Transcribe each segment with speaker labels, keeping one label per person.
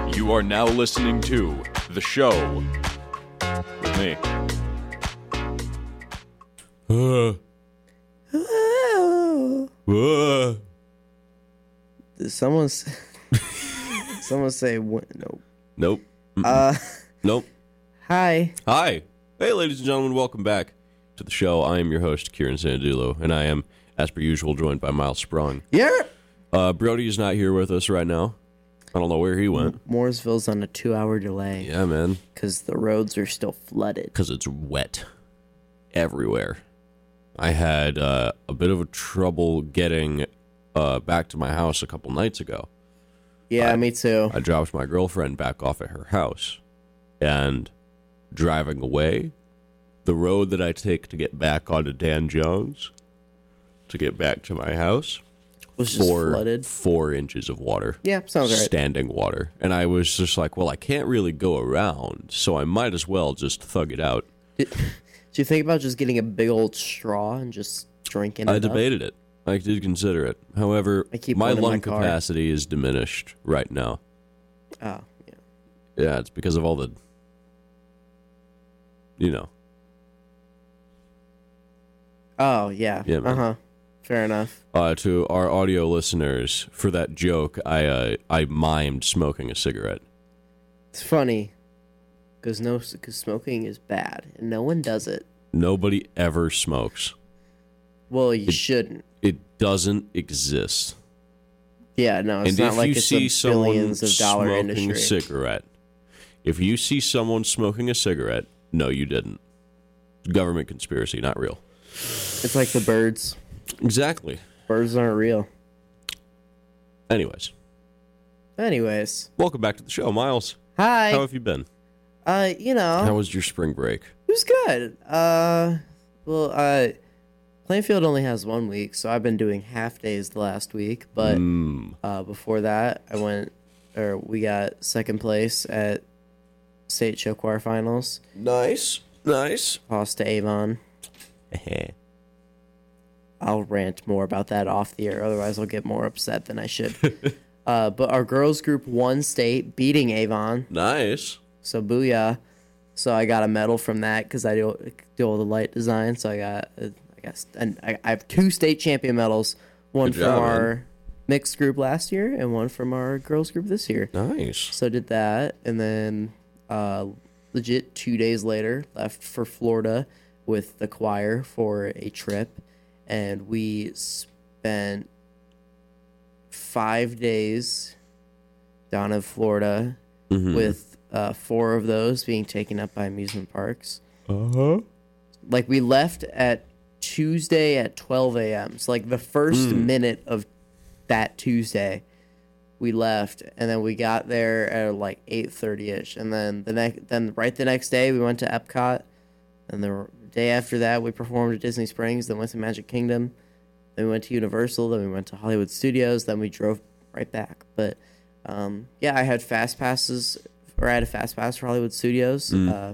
Speaker 1: You are now listening to The Show with me.
Speaker 2: Someone say nope.
Speaker 1: Nope. Nope.
Speaker 2: Hi.
Speaker 1: Hi. Hey, ladies and gentlemen, welcome back to the show. I am your host, Kieran Sandulo, and I am, as per usual, joined by Miles Sprung.
Speaker 2: Yeah.
Speaker 1: Brody is not here with us right now. I don't know where he went.
Speaker 2: Mooresville's on a 2-hour delay.
Speaker 1: Yeah, man.
Speaker 2: Because the roads are still flooded.
Speaker 1: Because it's wet everywhere. I had a bit of a trouble getting back to my house a couple nights ago.
Speaker 2: Yeah, me too.
Speaker 1: I dropped my girlfriend back off at her house, and driving away, the road that I take to get back onto Dan Jones, to get back to my house,
Speaker 2: was just flooded.
Speaker 1: 4 inches of water.
Speaker 2: Yeah, sounds right.
Speaker 1: Standing water. And I was just like, well, I can't really go around, so I might as well just thug it out.
Speaker 2: Did you think about just getting a big old straw and just drinking it
Speaker 1: I debated it. I did consider it. However, my lung capacity is diminished right now.
Speaker 2: Oh, yeah.
Speaker 1: Yeah, it's because of all the,
Speaker 2: Oh, yeah.
Speaker 1: Yeah, man.
Speaker 2: Uh-huh. Fair enough.
Speaker 1: To our audio listeners, for that joke, I mimed smoking a cigarette.
Speaker 2: It's funny, because smoking is bad, and no one does it.
Speaker 1: Nobody ever smokes.
Speaker 2: Well, you shouldn't.
Speaker 1: It doesn't exist.
Speaker 2: Yeah, no, it's not like it's a billions of dollar industry.
Speaker 1: A cigarette, if you see someone smoking a cigarette, no, you didn't. Government conspiracy, not real.
Speaker 2: It's like the birds.
Speaker 1: Exactly.
Speaker 2: Birds aren't real.
Speaker 1: Anyways, welcome back to the show, Miles.
Speaker 2: Hi.
Speaker 1: How have you been?
Speaker 2: How
Speaker 1: was your spring break?
Speaker 2: It was good. Plainfield only has 1 week, so I've been doing half days the last week. But before that, we got second place at state show choir finals.
Speaker 1: Nice.
Speaker 2: Lost to Avon. I'll rant more about that off the air, otherwise I'll get more upset than I should. But our girls group won state, beating Avon.
Speaker 1: Nice.
Speaker 2: So booyah. So I got a medal from that because I do all the light design. So I have 2 state champion medals. One from our mixed group last year and one from our girls group this year.
Speaker 1: Nice.
Speaker 2: So did that, and then legit 2 days later left for Florida with the choir for a trip. And we spent 5 days down in Florida with 4 of those being taken up by amusement parks.
Speaker 1: Uh-huh.
Speaker 2: Like, we left at Tuesday at 12 a.m. So, like, the first minute of that Tuesday, we left. And then we got there at, like, 8:30-ish. And then right the next day, we went to Epcot. And the day after that, we performed at Disney Springs, then went to Magic Kingdom, then we went to Universal, then we went to Hollywood Studios, then we drove right back. But, I had fast passes, or I had a fast pass for Hollywood Studios.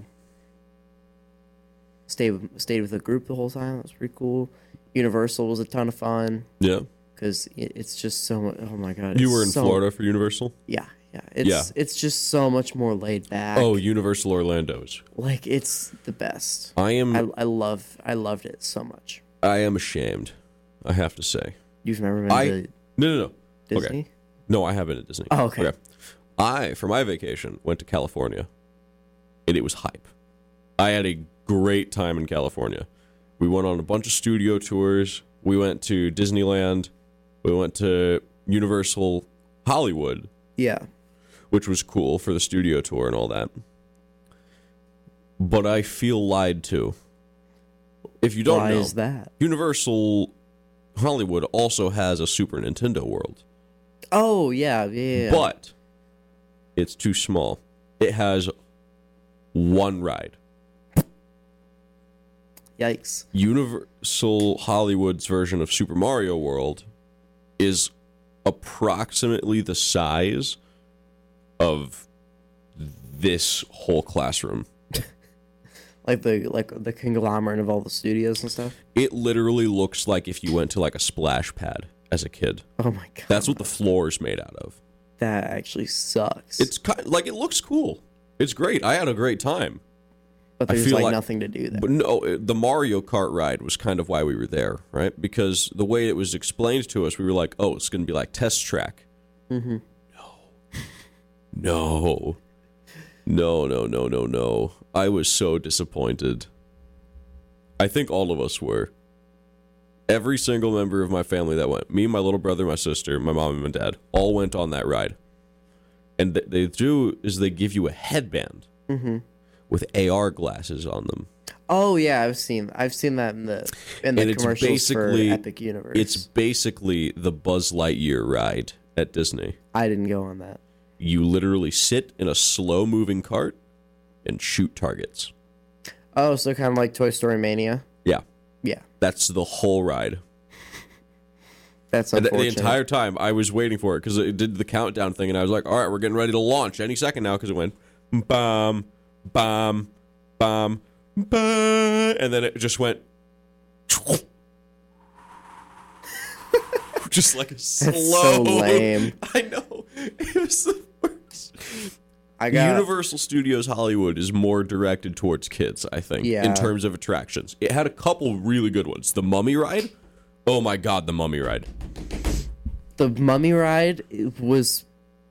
Speaker 2: Stayed with the group the whole time. That was pretty cool. Universal was a ton of fun.
Speaker 1: Yeah.
Speaker 2: Because it's just so much, oh my God.
Speaker 1: You were in Florida for Universal?
Speaker 2: Yeah. It's just so much more laid back.
Speaker 1: Oh, Universal Orlando's.
Speaker 2: Like, it's the best.
Speaker 1: I
Speaker 2: loved it so much.
Speaker 1: I am ashamed, I have to say.
Speaker 2: You've never been to
Speaker 1: No.
Speaker 2: Disney?
Speaker 1: Okay. No, I have been at Disney.
Speaker 2: Oh, okay.
Speaker 1: I, for my vacation, went to California, and it was hype. I had a great time in California. We went on a bunch of studio tours. We went to Disneyland. We went to Universal Hollywood.
Speaker 2: Yeah.
Speaker 1: Which was cool for the studio tour and all that. But I feel lied to. If you don't know,
Speaker 2: why is that?
Speaker 1: Universal Hollywood also has a Super Nintendo World.
Speaker 2: Oh, yeah.
Speaker 1: But it's too small. It has 1 ride.
Speaker 2: Yikes.
Speaker 1: Universal Hollywood's version of Super Mario World is approximately the size of this whole classroom.
Speaker 2: Like the conglomerate of all the studios and stuff?
Speaker 1: It literally looks like if you went to like a splash pad as a kid.
Speaker 2: Oh my God.
Speaker 1: That's what the floor is made out of.
Speaker 2: That actually sucks.
Speaker 1: It's kind like it looks cool. It's great. I had a great time.
Speaker 2: but
Speaker 1: I
Speaker 2: there's
Speaker 1: feel
Speaker 2: like
Speaker 1: like-
Speaker 2: nothing to do there.
Speaker 1: But no, the Mario Kart ride was kind of why we were there, right? Because the way it was explained to us, we were like, oh, it's going to be like test track.
Speaker 2: Mm-hmm.
Speaker 1: No. No. I was so disappointed. I think all of us were. Every single member of my family that went, me, my little brother, my sister, my mom, and my dad, all went on that ride. And they do is they give you a headband with AR glasses on them.
Speaker 2: Oh yeah, I've seen that in the
Speaker 1: And it's
Speaker 2: commercials for
Speaker 1: basically-
Speaker 2: Epic Universe.
Speaker 1: It's basically the Buzz Lightyear ride at Disney.
Speaker 2: I didn't go on that.
Speaker 1: You literally sit in a slow-moving cart and shoot targets.
Speaker 2: Oh, so kind of like Toy Story Mania.
Speaker 1: Yeah,
Speaker 2: Yeah,
Speaker 1: that's the whole ride.
Speaker 2: that's
Speaker 1: And
Speaker 2: unfortunate.
Speaker 1: the entire time, I was waiting for it because it did the countdown thing, and I was like, all right, we're getting ready to launch any second now because it went bam, bam, bam, bam, and then it just went just like a slow.
Speaker 2: That's so lame.
Speaker 1: I know. It was the worst.
Speaker 2: I got
Speaker 1: Universal Studios Hollywood is more directed towards kids, I think,
Speaker 2: Yeah.
Speaker 1: in terms of attractions. It had a couple really good ones. The Mummy ride. Oh my God, the Mummy ride.
Speaker 2: the Mummy ride. It was,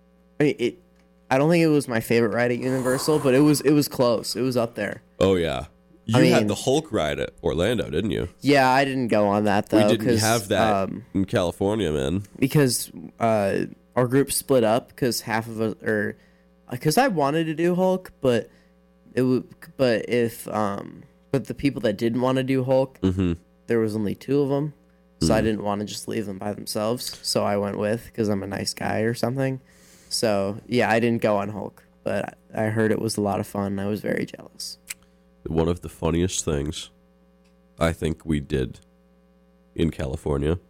Speaker 2: I don't think it was my favorite ride at Universal, but it was close. It was up there.
Speaker 1: Oh yeah. You
Speaker 2: I mean-
Speaker 1: had the Hulk ride at Orlando, didn't you?
Speaker 2: Yeah, I didn't go on that though.
Speaker 1: We didn't
Speaker 2: 'cause,
Speaker 1: have that in California, man.
Speaker 2: because our group split up because half of us, or because I wanted to do Hulk, but it would, but the people that didn't want to do Hulk, there was only two of them, so I didn't want to just leave them by themselves. So I went with, because I'm a nice guy or something. So yeah, I didn't go on Hulk, but I heard it was a lot of fun. I was very jealous.
Speaker 1: One of the funniest things I think we did in California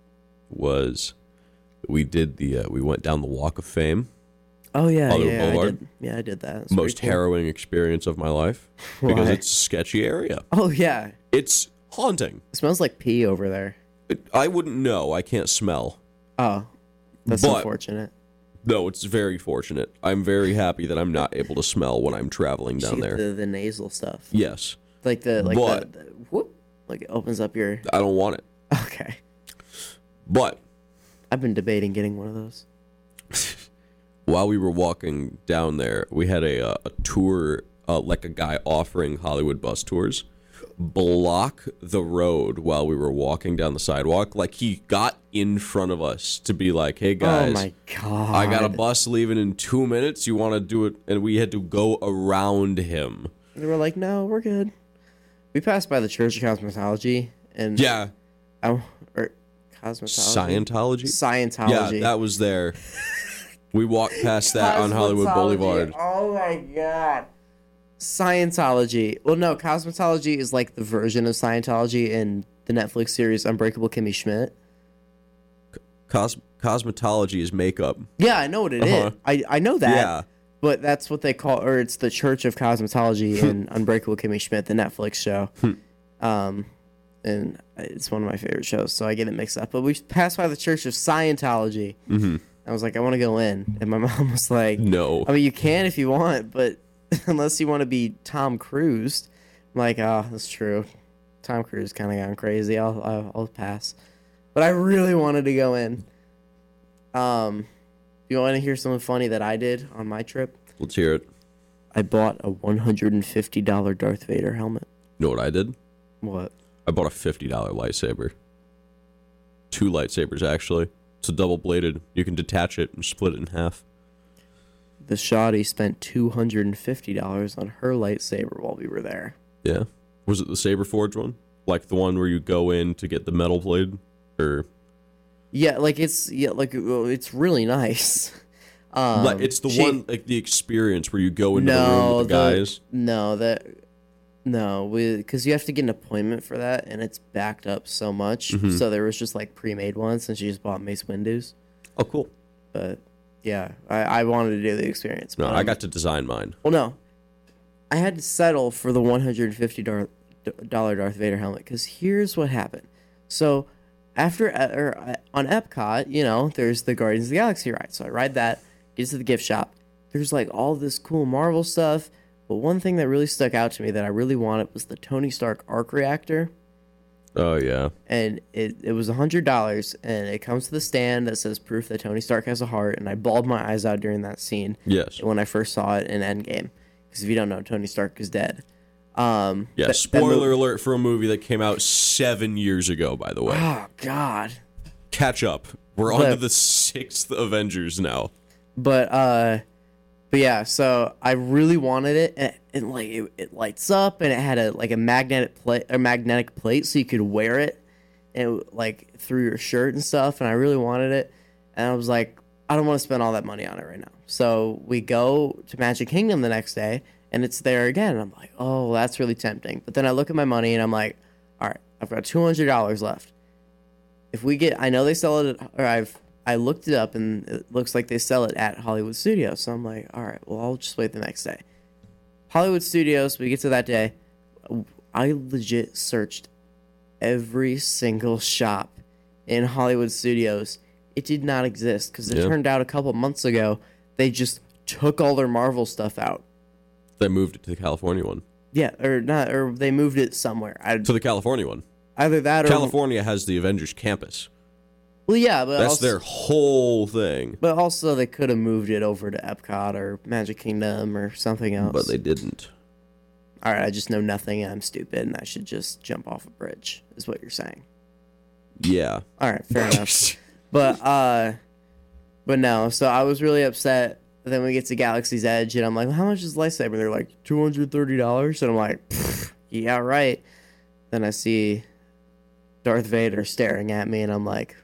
Speaker 1: was we went down the Walk of Fame.
Speaker 2: Oh yeah,
Speaker 1: Hollywood
Speaker 2: yeah, I
Speaker 1: Boulevard.
Speaker 2: did. Yeah, I did that. It was
Speaker 1: Most
Speaker 2: pretty cool.
Speaker 1: harrowing experience of my life because
Speaker 2: Why?
Speaker 1: it's a sketchy area.
Speaker 2: Oh yeah,
Speaker 1: It's haunting.
Speaker 2: it smells like pee over there.
Speaker 1: I wouldn't know. I can't smell.
Speaker 2: Oh, that's
Speaker 1: But-
Speaker 2: unfortunate.
Speaker 1: No, it's very fortunate. I'm very happy that I'm not able to smell when I'm traveling down
Speaker 2: Get
Speaker 1: there.
Speaker 2: the nasal stuff.
Speaker 1: Yes.
Speaker 2: Like the
Speaker 1: But-
Speaker 2: the whoop, like it opens up your.
Speaker 1: I don't want it.
Speaker 2: Okay,
Speaker 1: But
Speaker 2: I've been debating getting one of those.
Speaker 1: while we were walking down there, we had a tour, like a guy offering Hollywood bus tours, block the road while we were walking down the sidewalk. Like he got in front of us to be like, hey guys,
Speaker 2: Oh my god!
Speaker 1: I got a bus leaving in 2 minutes. You want to do it? And we had to go around him.
Speaker 2: They were like, "No, we're good." We passed by the Church of Cosmetology and
Speaker 1: Yeah.
Speaker 2: or
Speaker 1: Scientology?
Speaker 2: Cosmetology. Scientology.
Speaker 1: Yeah, that was there. We walked past that on Hollywood
Speaker 2: Cosmetology.
Speaker 1: Boulevard.
Speaker 2: Oh my god. Scientology. Well, no, cosmetology is like the version of Scientology in the Netflix series Unbreakable Kimmy Schmidt.
Speaker 1: Cosmetology is makeup.
Speaker 2: Yeah, I know what it is.
Speaker 1: Uh-huh.
Speaker 2: I know that.
Speaker 1: Yeah.
Speaker 2: But that's what they call, or it's the Church of Cosmetology in Unbreakable Kimmy Schmidt, the Netflix show. And it's one of my favorite shows, so I get it mixed up. But we passed by the Church of Scientology. Mm-hmm. I was like, I want to go in. And my mom was like,
Speaker 1: No.
Speaker 2: I mean, you can if you want, but unless you want to be Tom Cruise. I'm like, oh, that's true. Tom Cruise kind of gone crazy. I'll pass. But I really wanted to go in. You want to hear something funny that I did on my trip?
Speaker 1: Let's hear it.
Speaker 2: I bought a $150 Darth Vader helmet.
Speaker 1: You know what I did?
Speaker 2: What?
Speaker 1: I bought a $50 lightsaber. 2 lightsabers, actually. It's a double-bladed. You can detach it and split it in half.
Speaker 2: The shoddy spent $250 on her lightsaber while we were there.
Speaker 1: Yeah. Was it the Saber Forge one? Like the one where you go in to get the metal blade? Or
Speaker 2: Yeah, it's really nice.
Speaker 1: like it's the
Speaker 2: she-
Speaker 1: one, like the experience where you go into the room with the guys?
Speaker 2: Because you have to get an appointment for that, and it's backed up so much.
Speaker 1: Mm-hmm.
Speaker 2: So there was just like pre-made ones, and she just bought Mace Windu's.
Speaker 1: Oh, cool.
Speaker 2: But yeah, I wanted to do the experience.
Speaker 1: No,
Speaker 2: but,
Speaker 1: I got to design mine.
Speaker 2: Well, no, I had to settle for the $150 Darth Vader helmet because here's what happened. So after on Epcot, there's the Guardians of the Galaxy ride. So I ride that. get to the gift shop. There's like all this cool Marvel stuff, but one thing that really stuck out to me that I really wanted was the Tony Stark arc reactor.
Speaker 1: Oh, yeah.
Speaker 2: And it was $100, and it comes to the stand that says proof that Tony Stark has a heart, and I bawled my eyes out during that scene.
Speaker 1: Yes.
Speaker 2: When I first saw it in Endgame. Because if you don't know, Tony Stark is dead.
Speaker 1: Yeah, spoiler alert for a movie that came out 7 years ago, by the way.
Speaker 2: Oh, God.
Speaker 1: Catch up. We're on to the 6th Avengers now.
Speaker 2: But yeah, so I really wanted it, and like it lights up, and it had a magnetic plate, so you could wear it, and like through your shirt and stuff. And I really wanted it, and I was like, I don't want to spend all that money on it right now. So we go to Magic Kingdom the next day, and it's there again. And I'm like, oh, that's really tempting. But then I look at my money, and I'm like, all right, I've got $200 left. If we get, I know they sell it, I looked it up, and it looks like they sell it at Hollywood Studios. So I'm like, all right, well, I'll just wait the next day. Hollywood Studios, we get to that day. I legit searched every single shop in Hollywood Studios. It did not exist because it turned out a couple months ago they just took all their Marvel stuff out.
Speaker 1: They moved it to the California one.
Speaker 2: Yeah, or they moved it somewhere.
Speaker 1: To the California one.
Speaker 2: Either that or...
Speaker 1: California has the Avengers campus.
Speaker 2: Well, yeah, but
Speaker 1: that's their whole thing.
Speaker 2: But also, they could have moved it over to Epcot or Magic Kingdom or something else.
Speaker 1: But they didn't.
Speaker 2: All right, I just know nothing. I'm stupid, and I should just jump off a bridge. Is what you're saying?
Speaker 1: Yeah.
Speaker 2: All right, fair enough. But no. So I was really upset. Then we get to Galaxy's Edge, and I'm like, well, "How much is lightsaber?" They're like $230, and I'm like, "Yeah, right." Then I see Darth Vader staring at me, and I'm like,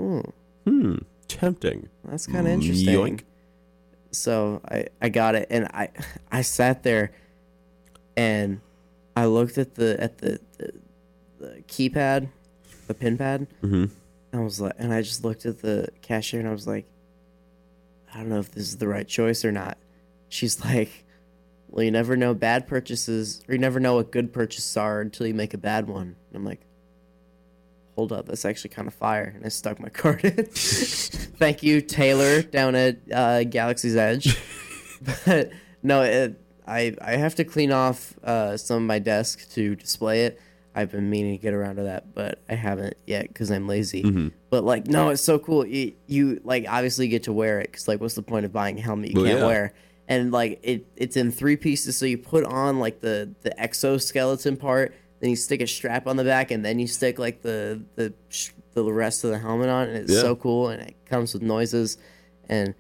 Speaker 1: tempting.
Speaker 2: That's kind of interesting. Yoink. So I got it, and I sat there, and I looked at the keypad, the pin pad.
Speaker 1: Mm-hmm.
Speaker 2: I was like, and I just looked at the cashier, and I was like, I don't know if this is the right choice or not. She's like, well, you never know bad purchases, or you never know what good purchases are until you make a bad one. And I'm like, hold up, that's actually kind of fire. And I stuck my card in. Thank you, Taylor, down at Galaxy's Edge. But no, I have to clean off some of my desk to display it. I've been meaning to get around to that, but I haven't yet because I'm lazy.
Speaker 1: Mm-hmm.
Speaker 2: But like, no, it's so cool. You like obviously get to wear it because like, what's the point of buying a helmet you can't wear? And like, it's in 3 pieces, so you put on like the exoskeleton part, then you stick a strap on the back, and then you stick like the rest of the helmet on, and it's so cool, and it comes with noises, and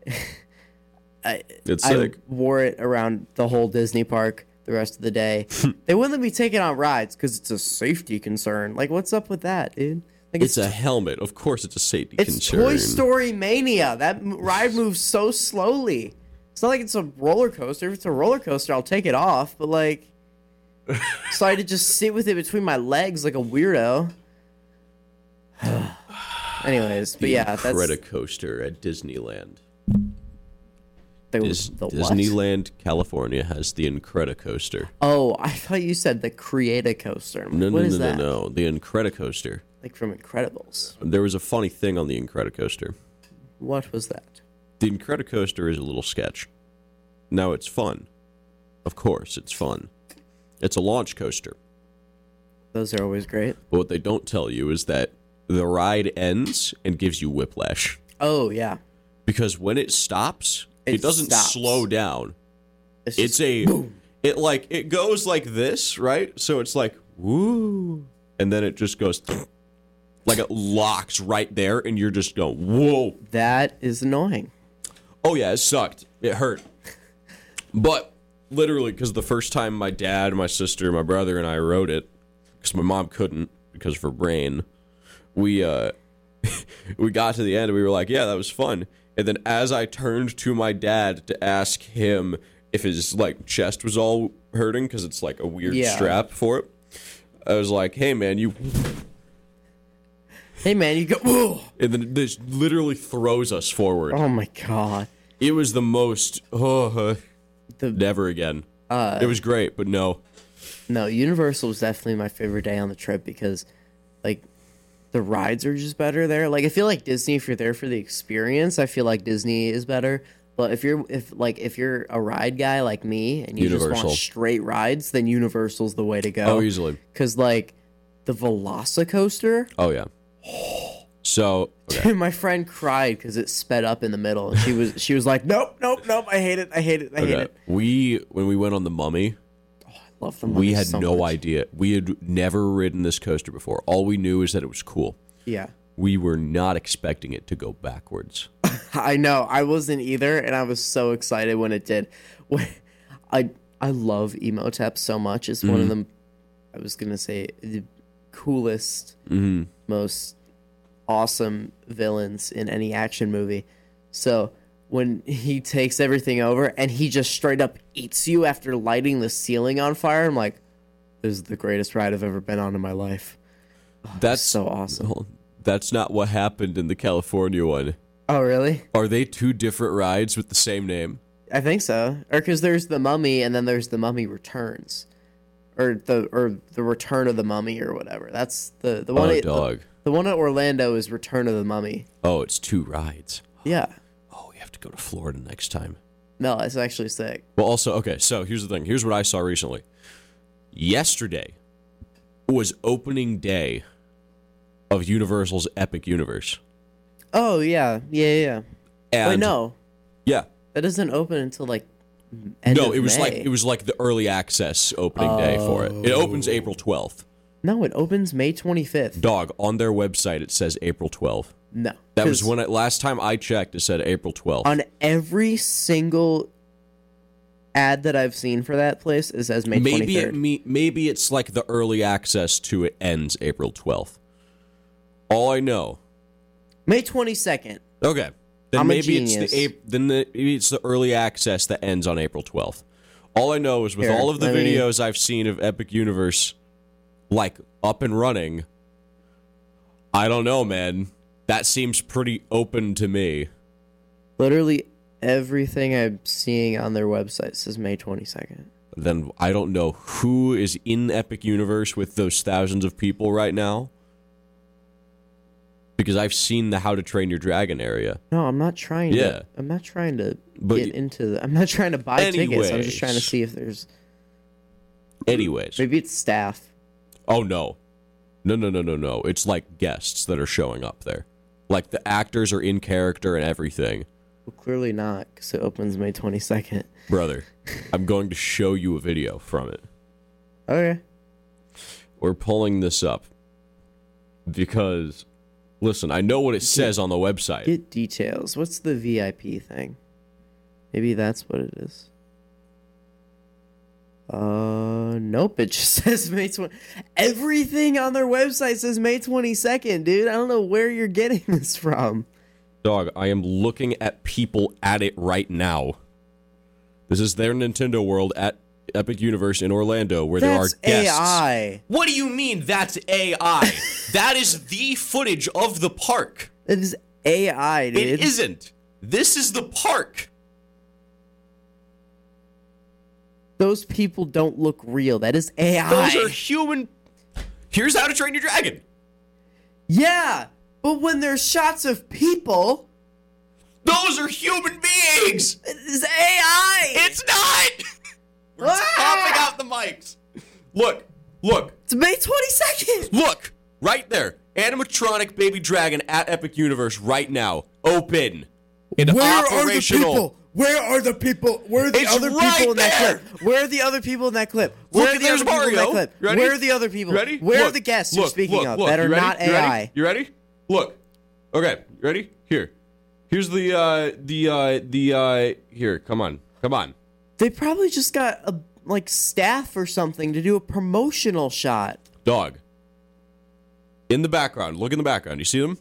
Speaker 2: I wore it around the whole Disney park the rest of the day. They wouldn't let me take it on rides because it's a safety concern. Like, what's up with that, dude? Like,
Speaker 1: it's a helmet. Of course it's a safety concern.
Speaker 2: It's Toy Story Mania. That ride moves so slowly. It's not like it's a roller coaster. If it's a roller coaster, I'll take it off. But, like, so I had to just sit with it between my legs like a weirdo. Anyways, but yeah, that's...
Speaker 1: Incredicoaster at Disneyland.
Speaker 2: Disneyland,
Speaker 1: California has the Incredicoaster.
Speaker 2: Oh, I thought you said the Create-A-Coaster.
Speaker 1: No, the Incredicoaster.
Speaker 2: Like from Incredibles.
Speaker 1: There was a funny thing on the Incredicoaster.
Speaker 2: What was that?
Speaker 1: The Incredicoaster is a little sketch. Now, it's fun. Of course, it's fun. It's a launch coaster.
Speaker 2: Those are always great.
Speaker 1: But what they don't tell you is that the ride ends and gives you whiplash.
Speaker 2: Oh, yeah.
Speaker 1: Because when it stops... It doesn't slow down.
Speaker 2: Boom.
Speaker 1: It goes like this, right? So it's like, woo. And then it just goes, like it locks right there, and you're just going, whoa.
Speaker 2: That is annoying.
Speaker 1: Oh, yeah, it sucked. It hurt. But literally, because the first time my dad, my sister, my brother, and I rode it, because my mom couldn't because of her brain, we got to the end, and we were like, yeah, that was fun. And then as I turned to my dad to ask him if his like chest was all hurting because it's like a weird strap for it, I was like, "Hey man, you go!" Whoa! And then this literally throws us forward.
Speaker 2: Oh my god!
Speaker 1: It was the most. Never again. It was great, but no.
Speaker 2: No, Universal was definitely my favorite day on the trip because, like, the rides are just better there. Like, I feel like Disney, if you're there for the experience, I feel like Disney is better. But if you're a ride guy like me and you just
Speaker 1: Universal.
Speaker 2: want straight rides, then Universal's the way to go.
Speaker 1: Oh, easily.
Speaker 2: Because like the Velocicoaster,
Speaker 1: Oh yeah. So okay.
Speaker 2: my friend cried because it sped up in the middle, and she was like, nope, I hate it, I hate it.
Speaker 1: When we went on the Mummy,
Speaker 2: Love the
Speaker 1: we
Speaker 2: Mummy
Speaker 1: had
Speaker 2: so
Speaker 1: no
Speaker 2: much.
Speaker 1: idea. We had never ridden this coaster before. All we knew is that it was cool.
Speaker 2: Yeah.
Speaker 1: We were not expecting it to go backwards.
Speaker 2: I know. I wasn't either, and I was so excited when it did. I love Emotep so much. It's one of them. I was gonna say the coolest, most awesome villains in any action movie. So when he takes everything over and he just straight up eats you after lighting the ceiling on fire, I'm like, this is the greatest ride I've ever been on in my life.
Speaker 1: That's
Speaker 2: So awesome.
Speaker 1: That's not what happened in the California one.
Speaker 2: Oh, really?
Speaker 1: Are they two different rides with the same name?
Speaker 2: I think so. Or because there's the Mummy and then there's the Mummy Returns, or the Return of the Mummy or whatever. That's the one.
Speaker 1: Oh, dog.
Speaker 2: The one at Orlando is Return of the Mummy.
Speaker 1: Oh, it's two rides.
Speaker 2: Yeah.
Speaker 1: Oh, we have to go to Florida next time.
Speaker 2: No, it's actually sick.
Speaker 1: Well, also, okay, so here's the thing. Here's what I saw recently. Yesterday was opening day of Universal's Epic Universe.
Speaker 2: Oh yeah.
Speaker 1: And
Speaker 2: Wait, no,
Speaker 1: Yeah.
Speaker 2: that doesn't open until like end
Speaker 1: No,
Speaker 2: of
Speaker 1: it was
Speaker 2: May.
Speaker 1: like the early access opening day for it. It opens April 12th.
Speaker 2: No, it opens May 25th.
Speaker 1: Dog, on their website it says April 12th.
Speaker 2: No,
Speaker 1: That was
Speaker 2: 'cause
Speaker 1: when last time I checked it said April 12th.
Speaker 2: on every single ad that I've seen for that place it says May 23rd.
Speaker 1: Maybe it's like the early access to it ends April 12th. All I know.
Speaker 2: May 22nd.
Speaker 1: Okay. Then
Speaker 2: I'm a
Speaker 1: maybe it's
Speaker 2: genius.
Speaker 1: maybe it's the early access that ends on April 12th. All I know is with
Speaker 2: Here,
Speaker 1: all of the
Speaker 2: let me-
Speaker 1: videos I've seen of Epic Universe like up and running, I don't know, man. That seems pretty open to me.
Speaker 2: Literally everything I'm seeing on their website says May 22nd.
Speaker 1: Then I don't know who is in Epic Universe with those thousands of people right now. Because I've seen the How to Train Your Dragon area.
Speaker 2: No, I'm not trying
Speaker 1: Yeah.
Speaker 2: to. I'm not trying to
Speaker 1: But
Speaker 2: get into the. I'm not trying to buy tickets. I'm just trying to
Speaker 1: Anyways.
Speaker 2: see if there's.
Speaker 1: Anyways.
Speaker 2: Maybe it's staff.
Speaker 1: Oh, no. No. It's like guests that are showing up there. Like the actors are in character and everything.
Speaker 2: Well, clearly not, because it opens May 22nd.
Speaker 1: Brother, I'm going to show you a video from it.
Speaker 2: Okay.
Speaker 1: We're pulling this up because, listen, I know what it says on the website.
Speaker 2: Get details. What's the VIP thing? Maybe that's what it is. Nope. It just says May 20. Everything on their website says May 22nd, dude. I don't know where you're getting this from.
Speaker 1: Dog, I am looking at people at it right now. This is their Nintendo World at Epic Universe in Orlando where there are
Speaker 2: That's
Speaker 1: guests.
Speaker 2: AI.
Speaker 1: What do you mean that's AI? That is the footage of the park.
Speaker 2: It is AI, dude.
Speaker 1: It isn't. This is the park.
Speaker 2: Those people don't look real. That is AI.
Speaker 1: Those are human. Here's How to Train Your Dragon.
Speaker 2: Yeah, but when there's shots of people,
Speaker 1: Those are human beings.
Speaker 2: it is AI.
Speaker 1: It's not. We're
Speaker 2: Ah!
Speaker 1: popping out the mics. Look.
Speaker 2: It's May 22nd.
Speaker 1: Look. Right there. Animatronic baby dragon at Epic Universe right now. Open. And operational.
Speaker 2: Where are the people? Where are the
Speaker 1: It's
Speaker 2: other
Speaker 1: right
Speaker 2: people in that
Speaker 1: there.
Speaker 2: clip? Where are the other people in that clip?
Speaker 1: Look,
Speaker 2: Where are the
Speaker 1: there's
Speaker 2: other people in that
Speaker 1: Mario.
Speaker 2: clip?
Speaker 1: Ready?
Speaker 2: Where are the other people?
Speaker 1: Ready?
Speaker 2: Where are
Speaker 1: Look,
Speaker 2: the guests
Speaker 1: look,
Speaker 2: you're speaking of
Speaker 1: look,
Speaker 2: that are
Speaker 1: you ready?
Speaker 2: not
Speaker 1: You ready?
Speaker 2: AI?
Speaker 1: You ready? Look. Okay. You ready? Here. Here's here. Come on.
Speaker 2: They probably just got a staff or something to do a promotional shot.
Speaker 1: Dog. In the background. Look in the background. You see them?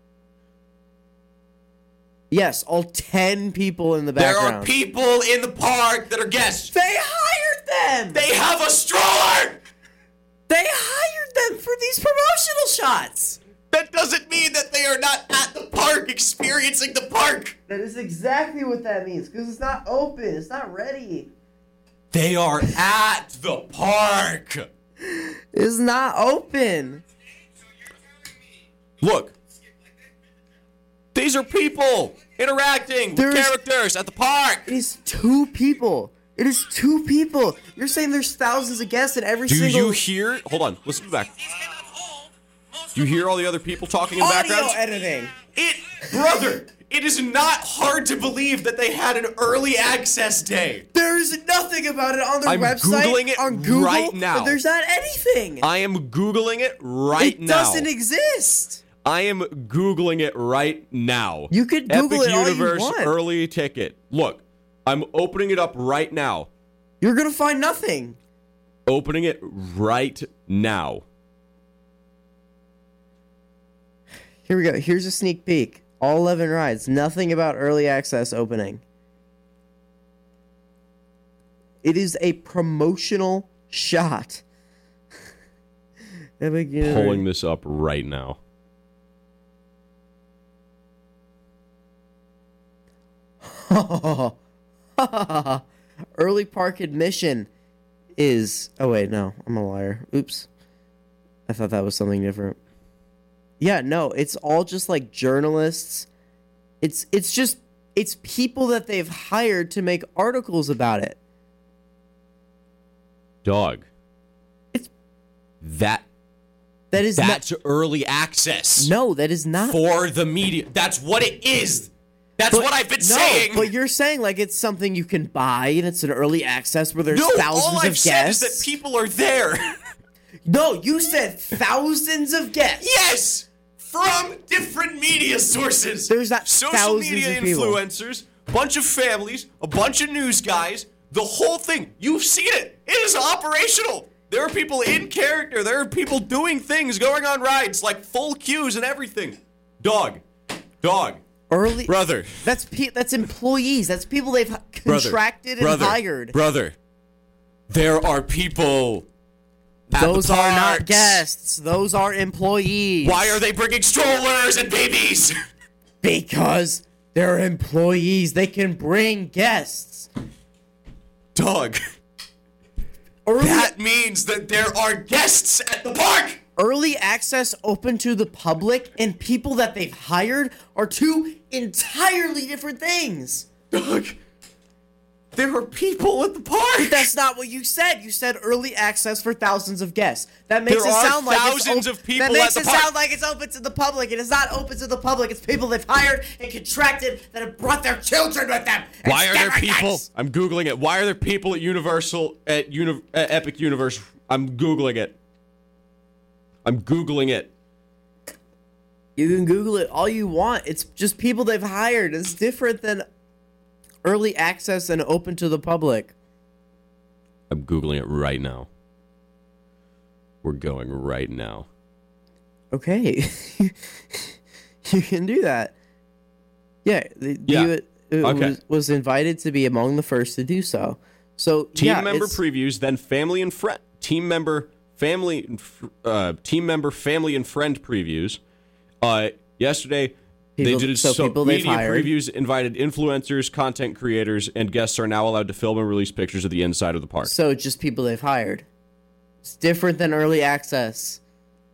Speaker 2: Yes, all 10 people in the
Speaker 1: There
Speaker 2: background.
Speaker 1: are people in the park that are guests.
Speaker 2: They hired them.
Speaker 1: They have a stroller.
Speaker 2: They hired them for these promotional shots.
Speaker 1: That doesn't mean that they are not at the park experiencing the park.
Speaker 2: That is exactly what that means, because it's not open. It's not ready.
Speaker 1: They are at the park.
Speaker 2: It's not open.
Speaker 1: Look. These are people interacting with characters at the park.
Speaker 2: It is 2 people. It is 2 people. You're saying there's thousands of guests in every single...
Speaker 1: Do you hear... Hold on. Listen back. Do you hear all the other people talking in the background?
Speaker 2: Audio editing.
Speaker 1: Brother, it is not hard to believe that they had an early access day.
Speaker 2: There's nothing about it on their website.
Speaker 1: I'm Googling it
Speaker 2: on Google,
Speaker 1: right now.
Speaker 2: There's not anything.
Speaker 1: I am Googling it right now.
Speaker 2: It doesn't exist.
Speaker 1: I am Googling it right now.
Speaker 2: You could Google
Speaker 1: Epic
Speaker 2: it all you
Speaker 1: Universe
Speaker 2: want.
Speaker 1: early ticket. Look, I'm opening it up right now.
Speaker 2: You're going to find nothing.
Speaker 1: Opening it right now.
Speaker 2: Here we go. Here's a sneak peek. All 11 rides. Nothing about early access opening. It is a promotional shot.
Speaker 1: Pulling this up right now.
Speaker 2: Early park admission is... Oh, wait, no. I'm a liar. Oops. I thought that was something different. Yeah, no, it's all just like journalists. It's people that they've hired to make articles about it.
Speaker 1: Dog. That's early access.
Speaker 2: No, that is not.
Speaker 1: For the media. That's what it is. That's what I've been saying.
Speaker 2: But you're saying like it's something you can buy and it's an early access where there's thousands
Speaker 1: all I've
Speaker 2: of
Speaker 1: said
Speaker 2: guests.
Speaker 1: is that people are there.
Speaker 2: No, you said thousands of guests.
Speaker 1: Yes! From different media sources.
Speaker 2: There's not
Speaker 1: social
Speaker 2: thousands
Speaker 1: media
Speaker 2: of people.
Speaker 1: influencers, bunch of families, a bunch of news guys, the whole thing. You've seen it. It is operational. There are people in character. There are people doing things, going on rides, like full queues and everything. Dog.
Speaker 2: Early
Speaker 1: brother.
Speaker 2: That's employees. That's people they've contracted and hired.
Speaker 1: Brother. There are people.
Speaker 2: Those are not guests. Those are employees.
Speaker 1: Why are they bringing strollers and babies?
Speaker 2: Because they're employees. They can bring guests.
Speaker 1: Dog. That means that there are guests at the park.
Speaker 2: Early access open to the public and people that they've hired are 2 entirely different things.
Speaker 1: Dog. There are people at the park.
Speaker 2: But that's not what you said. You said early access for thousands of guests. That makes it sound like
Speaker 1: thousands of people
Speaker 2: that makes
Speaker 1: at the
Speaker 2: it
Speaker 1: park.
Speaker 2: sound like it's open to the public. It is not open to the public. It's people they've hired and contracted that have brought their children with them.
Speaker 1: Why are there people? I'm Googling it. Why are there people at Universal, at Epic Universe? I'm Googling it.
Speaker 2: You can Google it all you want. It's just people they've hired. It's different than early access and open to the public.
Speaker 1: I'm Googling it right now. We're going right now.
Speaker 2: Okay. You can do that. Yeah. Was invited to be among the first to do so. So
Speaker 1: team member previews, then family and friend. Team member, family and friend previews. Yesterday, they did media previews, invited influencers, content creators, and guests are now allowed to film and release pictures of the inside of the park.
Speaker 2: So just people they've hired. It's different than early access.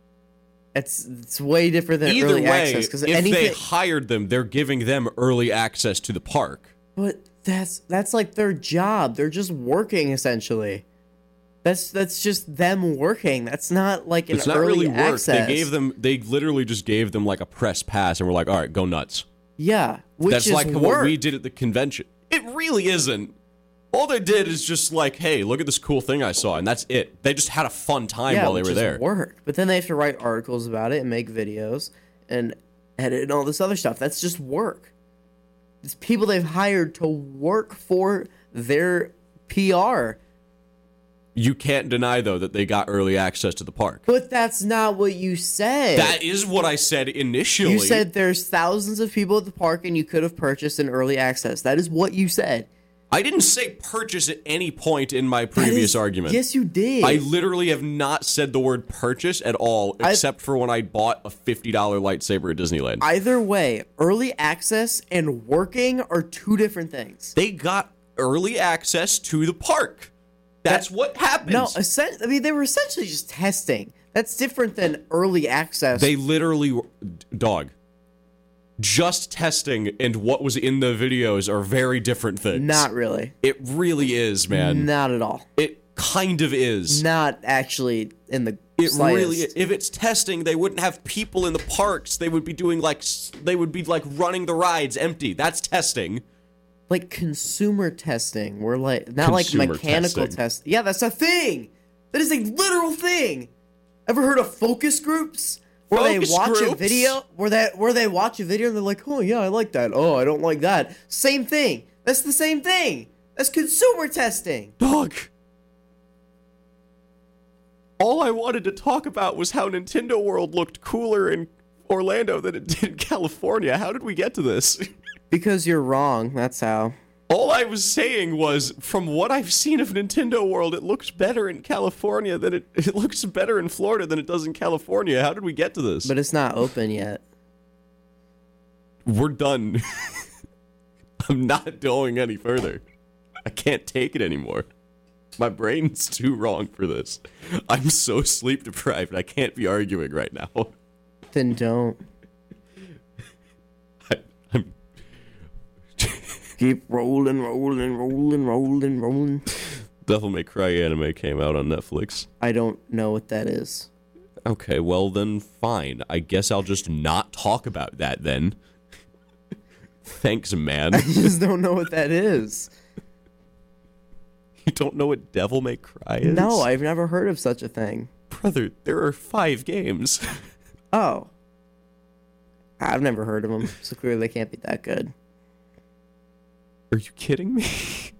Speaker 2: It's way different than early access. Because
Speaker 1: if they hired them, they're giving them early access to the park.
Speaker 2: But that's like their job. They're just working essentially. That's just them working. That's not like an early access.
Speaker 1: They literally just gave them like a press pass and were like, all right, go nuts.
Speaker 2: Yeah.
Speaker 1: That's like what we did at the convention. It really isn't. All they did is just like, hey, look at this cool thing I saw, and that's it. They just had a fun time while they were there.
Speaker 2: Work. But then they have to write articles about it and make videos and edit and all this other stuff. That's just work. It's people they've hired to work for their PR.
Speaker 1: You can't deny, though, that they got early access to the park.
Speaker 2: But that's not what you said.
Speaker 1: That is what I said initially.
Speaker 2: You said there's thousands of people at the park and you could have purchased an early access. That is what you said.
Speaker 1: I didn't say purchase at any point in my previous argument.
Speaker 2: Yes, you did.
Speaker 1: I literally have not said the word purchase at all, except for when I bought a $50 lightsaber at Disneyland.
Speaker 2: Either way, early access and working are 2 different things.
Speaker 1: They got early access to the park. That's what happens.
Speaker 2: No, they were essentially just testing. That's different than early access.
Speaker 1: They literally... Dog. just testing and what was in the videos are very different things.
Speaker 2: Not really.
Speaker 1: It really is, man.
Speaker 2: Not at all.
Speaker 1: It kind of is.
Speaker 2: Not actually in the
Speaker 1: It
Speaker 2: slightest.
Speaker 1: really, if it's testing, they wouldn't have people in the parks. They would be doing running the rides empty. That's testing.
Speaker 2: Like consumer testing. We're like, not
Speaker 1: Consumer
Speaker 2: like mechanical
Speaker 1: testing.
Speaker 2: testing. Yeah, that's a thing. That is a literal thing. Ever heard of focus groups? Where
Speaker 1: Focus
Speaker 2: they watch a
Speaker 1: groups?
Speaker 2: video, where they watch a video and they're like, oh yeah, I like that. Oh, I don't like that. Same thing. That's the same thing. That's consumer testing.
Speaker 1: Dog. All I wanted to talk about was how Nintendo World looked cooler in Orlando than it did in California. How did we get to this?
Speaker 2: Because you're wrong. That's how.
Speaker 1: All I was saying was, from what I've seen of Nintendo World, it looks better in California than it looks better in Florida than it does in California. How did we get to this?
Speaker 2: But it's not open yet.
Speaker 1: We're done. I'm not going any further. I can't take it anymore. My brain's too wrong for this. I'm so sleep deprived. I can't be arguing right now.
Speaker 2: Then don't.
Speaker 1: I'm
Speaker 2: Keep rolling.
Speaker 1: Devil May Cry anime came out on Netflix.
Speaker 2: I don't know what that is.
Speaker 1: Okay, well then fine. I guess I'll just not talk about that then. Thanks, man.
Speaker 2: I just don't know what that is.
Speaker 1: You don't know what Devil May Cry is?
Speaker 2: No, I've never heard of such a thing.
Speaker 1: Brother, there are 5 games.
Speaker 2: Oh. I've never heard of them, so clearly they can't be that good.
Speaker 1: Are you kidding me?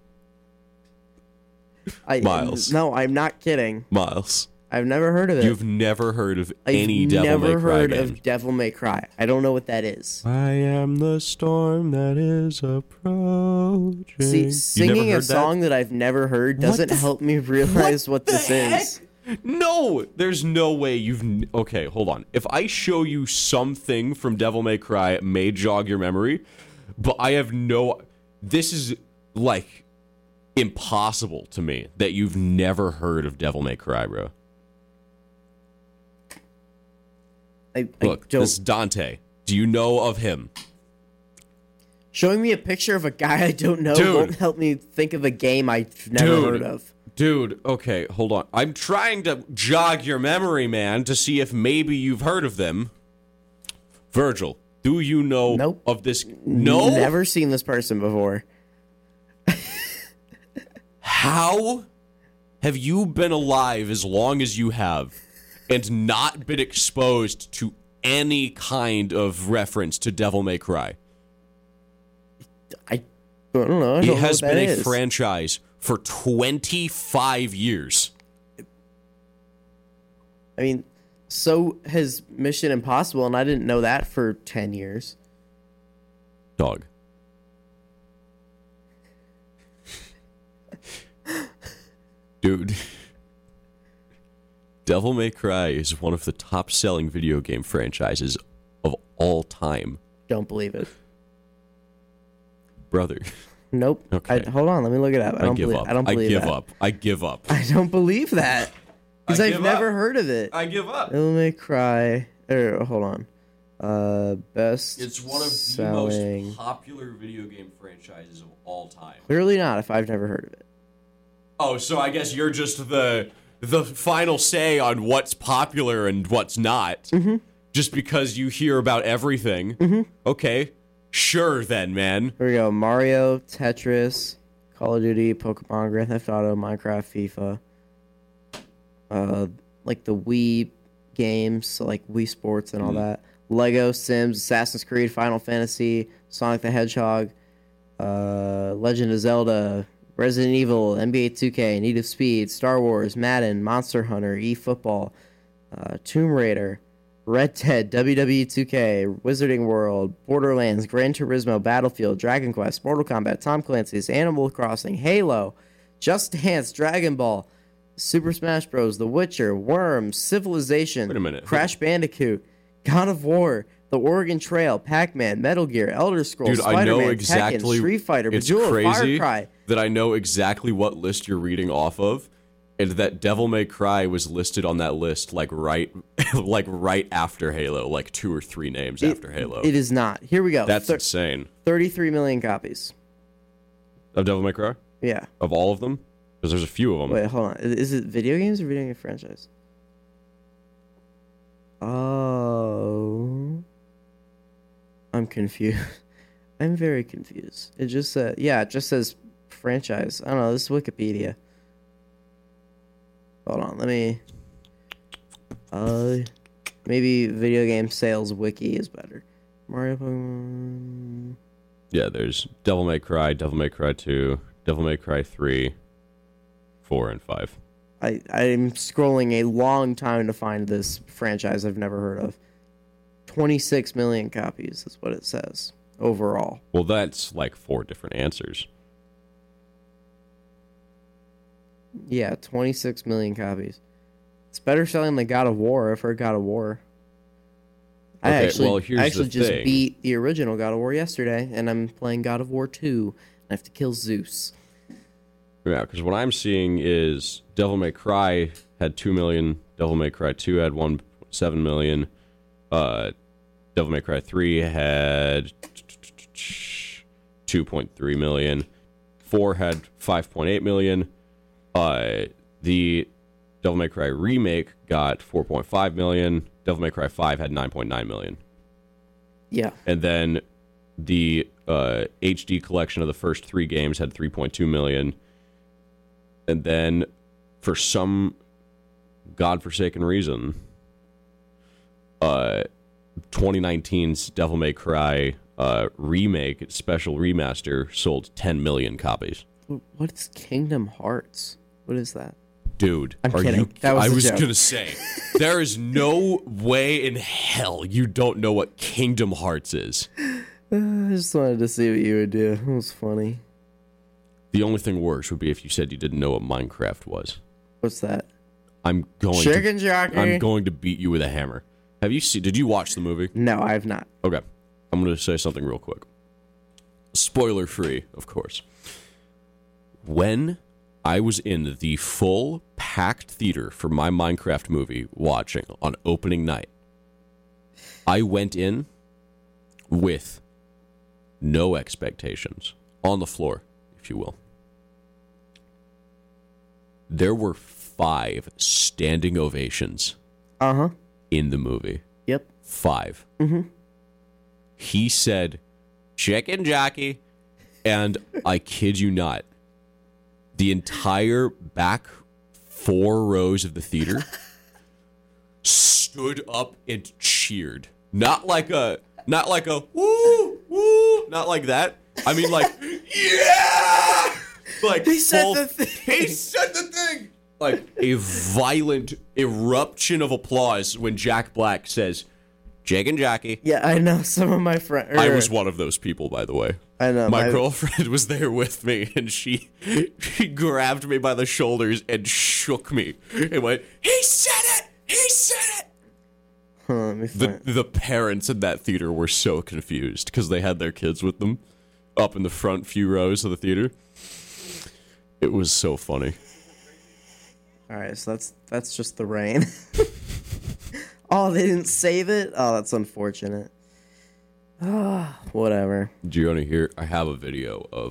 Speaker 1: Miles.
Speaker 2: No, I'm not kidding.
Speaker 1: Miles.
Speaker 2: I've never heard of it.
Speaker 1: You've never heard of any Devil May
Speaker 2: I've never
Speaker 1: Cry
Speaker 2: heard
Speaker 1: game.
Speaker 2: of Devil May Cry. I don't know what that is.
Speaker 1: I am the storm that is approaching.
Speaker 2: See,
Speaker 1: You
Speaker 2: singing
Speaker 1: never
Speaker 2: a
Speaker 1: heard
Speaker 2: song that I've never heard doesn't help me realize what this is.
Speaker 1: No, there's no way you've... Okay, hold on. If I show you something from Devil May Cry, it may jog your memory, but I have no... This is, like, impossible to me that you've never heard of Devil May Cry, bro. Look, this is Dante. Do you know of him?
Speaker 2: Showing me a picture of a guy I don't know
Speaker 1: Dude.
Speaker 2: won't help me think of a game I've never heard of.
Speaker 1: Dude, okay, hold on. I'm trying to jog your memory, man, to see if maybe you've heard of them. Virgil, do you know
Speaker 2: Nope.
Speaker 1: of this? No?
Speaker 2: Never seen this person before.
Speaker 1: How have you been alive as long as you have and not been exposed to any kind of reference to Devil May Cry?
Speaker 2: I don't know. I don't
Speaker 1: It
Speaker 2: know
Speaker 1: has
Speaker 2: what that
Speaker 1: been a
Speaker 2: is.
Speaker 1: franchise for 25 years.
Speaker 2: I mean, so has Mission Impossible, and I didn't know that for 10 years.
Speaker 1: Dog. Dude. Devil May Cry is one of the top-selling video game franchises of all time.
Speaker 2: Don't believe it.
Speaker 1: Brother.
Speaker 2: Nope.
Speaker 1: Okay.
Speaker 2: Hold on, let me look it up. I don't
Speaker 1: give
Speaker 2: believe,
Speaker 1: up.
Speaker 2: I don't believe
Speaker 1: give
Speaker 2: that.
Speaker 1: up. I give up.
Speaker 2: I don't believe that. Because
Speaker 1: I
Speaker 2: I've
Speaker 1: give
Speaker 2: never
Speaker 1: up.
Speaker 2: heard of it.
Speaker 1: I give up.
Speaker 2: Devil May Cry. Hold on. Best
Speaker 1: It's one of the
Speaker 2: selling.
Speaker 1: most popular video game franchises of all time.
Speaker 2: Clearly not if I've never heard of it.
Speaker 1: Oh, so I guess you're just the final say on what's popular and what's not. Mm-hmm. Just because you hear about everything. Mm-hmm. Okay, sure then, man.
Speaker 2: Here we go. Mario, Tetris, Call of Duty, Pokemon, Grand Theft Auto, Minecraft, FIFA. Like the Wii games, so like Wii Sports and all that. Lego, Sims, Assassin's Creed, Final Fantasy, Sonic the Hedgehog, Legend of Zelda, Resident Evil, NBA 2K, Need of Speed, Star Wars, Madden, Monster Hunter, eFootball, Tomb Raider, Red Dead, WWE 2K, Wizarding World, Borderlands, Gran Turismo, Battlefield, Dragon Quest, Mortal Kombat, Tom Clancy's, Animal Crossing, Halo, Just Dance, Dragon Ball, Super Smash Bros., The Witcher, Worms, Civilization,
Speaker 1: Wait a minute.
Speaker 2: Crash Bandicoot, God of War, The Oregon Trail, Pac-Man, Metal Gear, Elder Scrolls,
Speaker 1: Dude,
Speaker 2: Spider-Man,
Speaker 1: I know
Speaker 2: Tekken,
Speaker 1: exactly.
Speaker 2: Street Fighter,
Speaker 1: It's
Speaker 2: Bejeweled,
Speaker 1: crazy
Speaker 2: Far Cry.
Speaker 1: that I know exactly what list you're reading off of, And that Devil May Cry was listed on that list like right after Halo, like 2 or 3 names after Halo.
Speaker 2: It is not. Here we go.
Speaker 1: That's insane.
Speaker 2: 33 million copies.
Speaker 1: Of Devil May Cry?
Speaker 2: Yeah.
Speaker 1: Of all of them? Because there's a few of them.
Speaker 2: Wait, hold on. Is it video games or video game franchise? Oh. I'm confused. I'm very confused. It just says franchise. I don't know. This is Wikipedia. Hold on. Let me. Maybe video game sales wiki is better. Mario Pokemon.
Speaker 1: Yeah, there's Devil May Cry, Devil May Cry 2, Devil May Cry 3, 4, and 5.
Speaker 2: I'm scrolling a long time to find this franchise I've never heard of. 26 million copies is what it says overall.
Speaker 1: Well, that's like 4 different answers.
Speaker 2: Yeah, 26 million copies. It's better selling than God of War. I've heard God of War.
Speaker 1: Okay,
Speaker 2: I actually
Speaker 1: the
Speaker 2: just
Speaker 1: thing.
Speaker 2: beat the original God of War yesterday, and I'm playing God of War 2. I have to kill Zeus.
Speaker 1: Yeah, because what I'm seeing is Devil May Cry had 2 million, Devil May Cry 2 had 1.7 million, Devil May Cry 3 had 2.3 million, 4 had 5.8 million, the Devil May Cry remake got 4.5 million, Devil May Cry 5 had 9.9 million.
Speaker 2: Yeah.
Speaker 1: And then the HD collection of the first 3 games had 3.2 million. And then, for some godforsaken reason, 2019's Devil May Cry remake, special remaster, sold 10 million copies.
Speaker 2: What is Kingdom Hearts? What is that?
Speaker 1: Dude,
Speaker 2: I'm kidding.
Speaker 1: I was going to say, there is no way in hell you don't know what Kingdom Hearts is.
Speaker 2: I just wanted to see what you would do. It was funny.
Speaker 1: The only thing worse would be if you said you didn't know what Minecraft was.
Speaker 2: What's that?
Speaker 1: I'm going to beat you with a hammer. Did you watch the movie?
Speaker 2: No, I have not.
Speaker 1: Okay. I'm going to say something real quick. Spoiler free, of course. When I was in the full packed theater for my Minecraft movie watching on opening night, I went in with no expectations, on the floor, if you will. There were 5 standing ovations in the movie.
Speaker 2: Yep.
Speaker 1: 5. Mm-hmm. He said, "Chicken jockey," and I kid you not, the entire back 4 rows of the theater stood up and cheered. Not like a woo, woo, not like that. I mean, like, yeah! Like,
Speaker 2: He said the thing.
Speaker 1: He said the thing! Like, a violent eruption of applause when Jack Black says, "Chicken jockey."
Speaker 2: Yeah, I know some of my friends.
Speaker 1: I was one of those people, by the way.
Speaker 2: I know.
Speaker 1: My girlfriend was there with me, and she grabbed me by the shoulders and shook me and went, "He said it! He said it!"
Speaker 2: Let me find.
Speaker 1: The parents in that theater were so confused because they had their kids with them up in the front few rows of the theater. It was so funny.
Speaker 2: All right, so that's just the rain. Oh, they didn't save it? Oh, that's unfortunate. Ah, whatever.
Speaker 1: Do you want to hear? I have a video of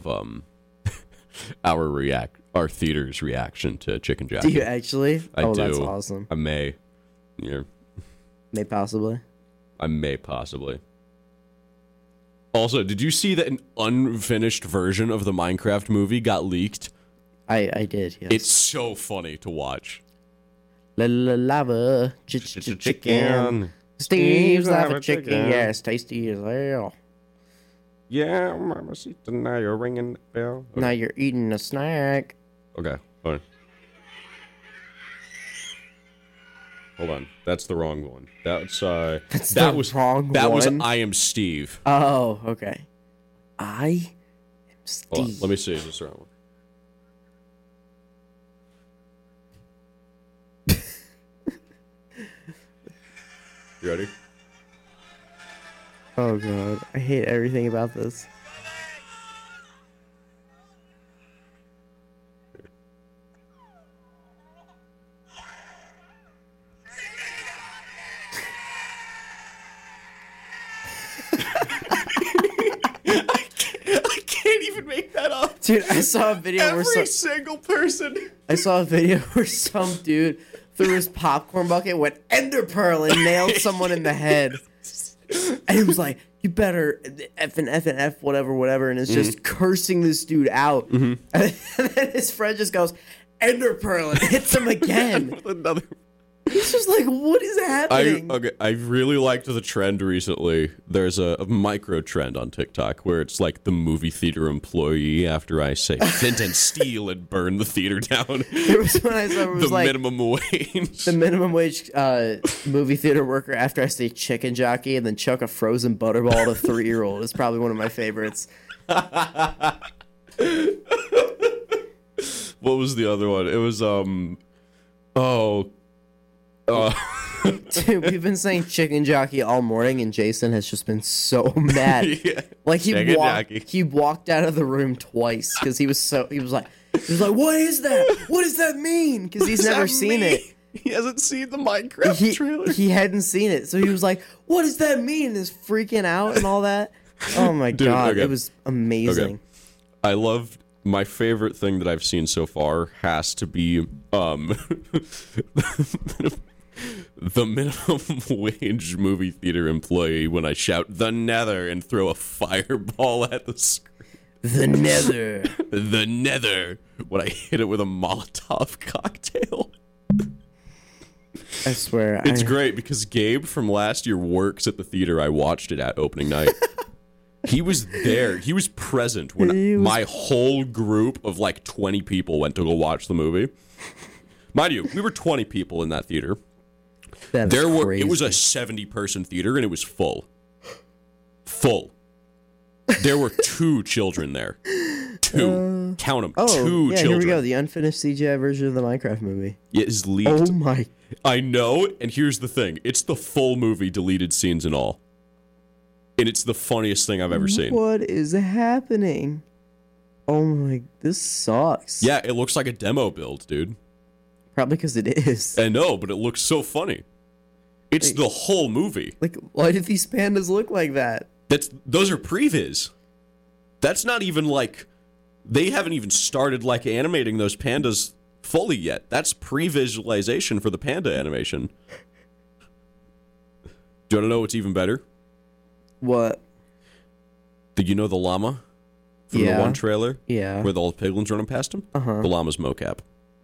Speaker 1: our theater's reaction to Chicken Jockey.
Speaker 2: Do you actually?
Speaker 1: I do.
Speaker 2: That's awesome.
Speaker 1: I may. Yeah.
Speaker 2: May possibly.
Speaker 1: I may possibly. Also, did you see that an unfinished version of the Minecraft movie got leaked?
Speaker 2: I did, yes.
Speaker 1: It's so funny to watch.
Speaker 2: Lava chicken. Steve's lava chicken. Yes, tasty as hell.
Speaker 1: Yeah, Mamacita, now you're ringing the bell. Okay.
Speaker 2: Now you're eating a snack.
Speaker 1: Okay, fine. Hold on, that's the wrong one. That was I Am Steve.
Speaker 2: Oh, okay. I am Steve.
Speaker 1: Hold on, let me see. Is this the right one? You ready?
Speaker 2: Oh god, I hate everything about this.
Speaker 1: I can't even make that up.
Speaker 2: Dude, I saw a video
Speaker 1: Every single person.
Speaker 2: I saw a video where some dude threw his popcorn bucket, went ender pearl, and nailed someone in the head. And he was like, "You better F and F, whatever," and is just cursing this dude out. And then his friend just goes, "Ender pearl," and hits him again.
Speaker 1: With another.
Speaker 2: He's just like, "What is happening?"
Speaker 1: I really liked the trend recently. There's a micro trend on TikTok where it's like the movie theater employee after I say flint and steel and burn the theater down.
Speaker 2: There was when I saw it was
Speaker 1: the
Speaker 2: like
Speaker 1: minimum wage.
Speaker 2: the minimum wage movie theater worker after I say chicken jockey and then chuck a frozen butterball to a 3-year-old is probably one of my favorites.
Speaker 1: What was the other one? It was
Speaker 2: Dude, we've been saying chicken jockey all morning, and Jason has just been so mad.
Speaker 1: Yeah.
Speaker 2: Like
Speaker 1: Chicken jockey.
Speaker 2: he walked out of the room twice because he was like, "What is that? What does that mean?" Because he's never seen it.
Speaker 1: He hasn't seen the Minecraft trailer.
Speaker 2: He hadn't seen it, so he was like, "What does that mean?" And is freaking out and all that. Oh my god,
Speaker 1: okay.
Speaker 2: it was amazing.
Speaker 1: Okay. I loved. My favorite thing that I've seen so far has to be the minimum wage movie theater employee when I shout "the Nether" and throw a fireball at the screen.
Speaker 2: The Nether.
Speaker 1: The Nether. When I hit it with a Molotov cocktail.
Speaker 2: I swear.
Speaker 1: It's great because Gabe from last year works at the theater I watched it at opening night. He was there. He was present when my whole group of like 20 people went to go watch the movie. Mind you, we were 20 people in that theater.
Speaker 2: That is crazy.
Speaker 1: It was a 70-person theater and it was full. Full. There were 2 children there. 2. Count them. 2 children.
Speaker 2: Here we go. The unfinished CGI version of the Minecraft movie.
Speaker 1: It is leaked.
Speaker 2: Oh my.
Speaker 1: I know, and here's the thing. It's the full movie, deleted scenes and all. And it's the funniest thing I've ever seen.
Speaker 2: What is happening? Oh my, this sucks.
Speaker 1: Yeah, it looks like a demo build, dude.
Speaker 2: Probably because it is.
Speaker 1: I know, but it looks so funny. It's the whole movie.
Speaker 2: Like, why did these pandas look like that?
Speaker 1: Those are previs. That's not even like, they haven't even started like animating those pandas fully yet. That's pre-visualization for the panda animation. Do you want to know what's even better?
Speaker 2: What?
Speaker 1: Did you know the llama from the one trailer?
Speaker 2: Yeah.
Speaker 1: Where all the piglins running past him?
Speaker 2: Uh-huh.
Speaker 1: The llama's mocap.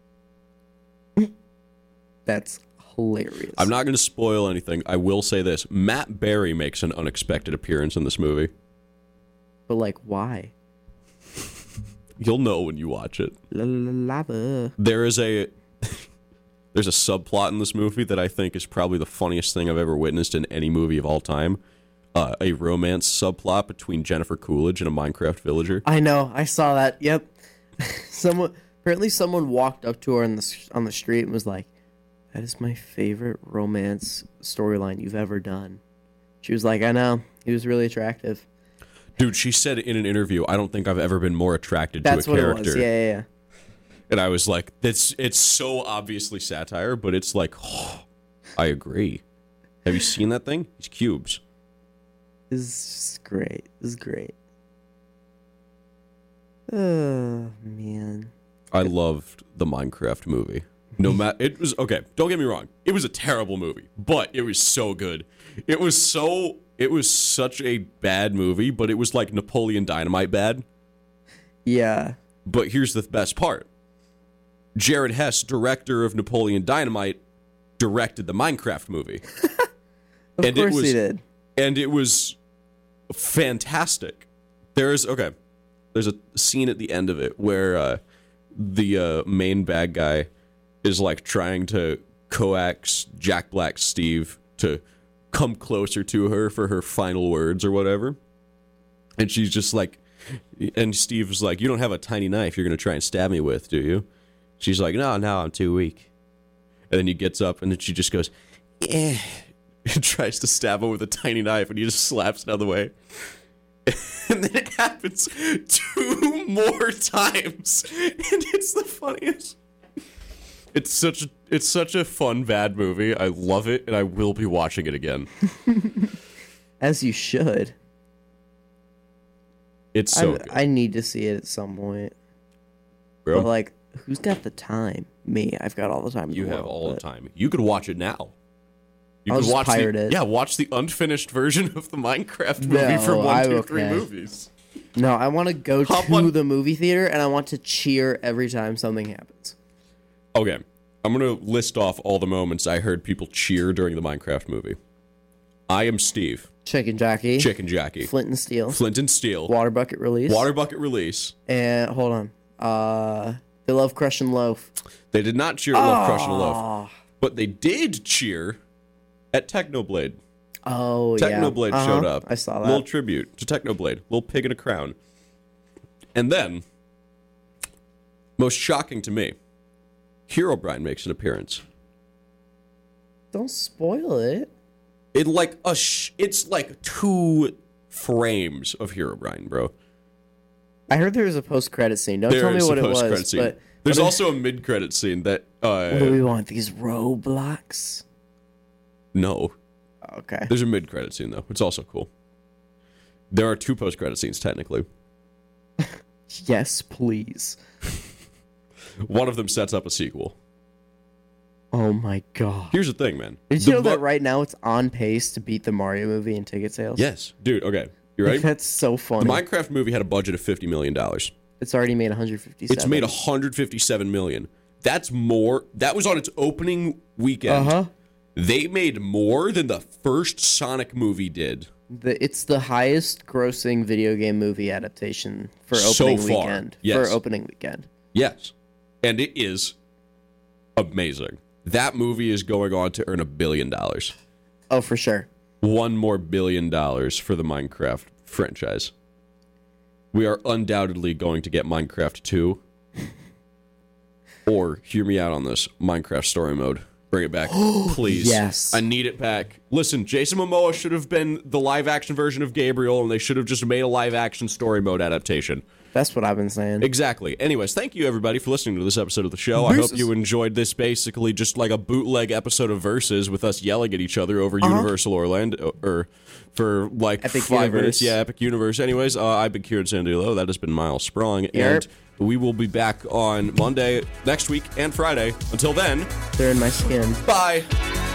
Speaker 2: That's hilarious.
Speaker 1: I'm not going to spoil anything. I will say this. Matt Berry makes an unexpected appearance in this movie.
Speaker 2: But, like, why?
Speaker 1: You'll know when you watch it.
Speaker 2: Lava.
Speaker 1: There's a subplot in this movie that I think is probably the funniest thing I've ever witnessed in any movie of all time. A romance subplot between Jennifer Coolidge and a Minecraft villager.
Speaker 2: I know. I saw that. Yep. Someone walked up to her on the street and was like, "That is my favorite romance storyline you've ever done." She was like, "I know. He was really attractive."
Speaker 1: Dude, she said in an interview, "I don't think I've ever been more attracted
Speaker 2: That's
Speaker 1: to a character."
Speaker 2: What it was. Yeah.
Speaker 1: And I was like, it's so obviously satire, but it's like, oh, I agree. Have you seen that thing? It's cubes.
Speaker 2: This is great. This is great. Oh, man.
Speaker 1: I loved the Minecraft movie. It was, okay, don't get me wrong. It was a terrible movie, but it was so good. It was such a bad movie, but it was like Napoleon Dynamite bad.
Speaker 2: Yeah.
Speaker 1: But here's the best part. Jared Hess, director of Napoleon Dynamite, directed the Minecraft movie.
Speaker 2: Of course he did.
Speaker 1: And it was fantastic. There's a scene at the end of it where the main bad guy is like trying to coax Jack Black Steve to come closer to her for her final words or whatever. And she's just like, and Steve's like, "You don't have a tiny knife you're going to try and stab me with, do you?" She's like, no, I'm too weak. And then he gets up and then she just goes, "Eh." And tries to stab him with a tiny knife and he just slaps it out of the way. And then it happens 2 more times. And it's the funniest. It's such a fun, bad movie. I love it and I will be watching it again.
Speaker 2: As you should.
Speaker 1: It's so good.
Speaker 2: I need to see it at some point.
Speaker 1: Bro,
Speaker 2: But like, who's got the time? Me. I've got all the time. In
Speaker 1: you
Speaker 2: the
Speaker 1: have
Speaker 2: world,
Speaker 1: all the
Speaker 2: but-
Speaker 1: time. You could watch it now. You
Speaker 2: I'll
Speaker 1: could
Speaker 2: just
Speaker 1: watch
Speaker 2: pirate
Speaker 1: the,
Speaker 2: it.
Speaker 1: Yeah, watch the unfinished version of the Minecraft movie
Speaker 2: No,
Speaker 1: from 1, 2, 3
Speaker 2: okay.
Speaker 1: movies.
Speaker 2: No, I want to go
Speaker 1: Hop
Speaker 2: to
Speaker 1: on-
Speaker 2: the movie theater and I want to cheer every time something happens.
Speaker 1: Okay, I'm going to list off all the moments I heard people cheer during the Minecraft movie. I am Steve.
Speaker 2: Chicken Jockey.
Speaker 1: Chicken Jackie.
Speaker 2: Flint and Steel.
Speaker 1: Flint and Steel.
Speaker 2: Water Bucket Release.
Speaker 1: Water Bucket Release.
Speaker 2: And hold on. They Love Crush and Loaf.
Speaker 1: They did not cheer at Love Crush and Loaf,
Speaker 2: Oh,
Speaker 1: but they did cheer at Technoblade.
Speaker 2: oh yeah.
Speaker 1: Technoblade showed up.
Speaker 2: I saw that.
Speaker 1: Little tribute to Technoblade. Little pig in a crown. And then, most shocking to me, Herobrine makes an appearance.
Speaker 2: Don't spoil it.
Speaker 1: It like it's like 2 frames of Herobrine, bro.
Speaker 2: I heard there was a post-credit scene. Don't
Speaker 1: There
Speaker 2: tell me
Speaker 1: is
Speaker 2: what
Speaker 1: a
Speaker 2: it
Speaker 1: post-credit
Speaker 2: was.
Speaker 1: scene.
Speaker 2: But
Speaker 1: There's
Speaker 2: what
Speaker 1: also a mid-credit scene that
Speaker 2: what do we want? These Roblox?
Speaker 1: no.
Speaker 2: Okay.
Speaker 1: There's a mid-credit scene though. It's also cool. There are 2 post-credit scenes technically.
Speaker 2: Yes, please.
Speaker 1: One of them sets up a sequel.
Speaker 2: Oh my god.
Speaker 1: Here's the thing, man.
Speaker 2: Did you know that right now it's on pace to beat the Mario movie in ticket sales?
Speaker 1: Yes, dude. Okay, you
Speaker 2: Like,
Speaker 1: ready?
Speaker 2: that's so
Speaker 1: The
Speaker 2: funny.
Speaker 1: Minecraft movie had a budget of $50 million.
Speaker 2: It's already made 157.
Speaker 1: It's made $157 million. That's more. That was on its opening weekend.
Speaker 2: Uh-huh.
Speaker 1: They made more than the first Sonic movie did.
Speaker 2: It's the highest grossing video game movie adaptation for
Speaker 1: So
Speaker 2: opening
Speaker 1: far,
Speaker 2: weekend.
Speaker 1: yes.
Speaker 2: For opening weekend.
Speaker 1: Yes, and it is amazing. That movie is going on to earn $1 billion.
Speaker 2: Oh, for sure.
Speaker 1: One more $1 billion for the Minecraft franchise. We are undoubtedly going to get Minecraft 2. Or, hear me out on this, Minecraft story mode. Bring it back, please.
Speaker 2: Yes.
Speaker 1: I need it back. Listen, Jason Momoa should have been the live-action version of Gabriel, and they should have just made a live-action story mode adaptation.
Speaker 2: That's what I've been saying.
Speaker 1: Exactly. Anyways, thank you, everybody, for listening to this episode of the show. I hope you enjoyed this basically just like a bootleg episode of Versus with us yelling at each other over Universal Orlando, or for like
Speaker 2: Epic
Speaker 1: 5 minutes.
Speaker 2: Universe.
Speaker 1: Yeah, Epic Universe. Anyways, I've been Kieran Sandilo. That has been Miles Sprong.
Speaker 2: Yep.
Speaker 1: And we will be back on Monday, next week, and Friday. Until then,
Speaker 2: They're in my skin.
Speaker 1: bye.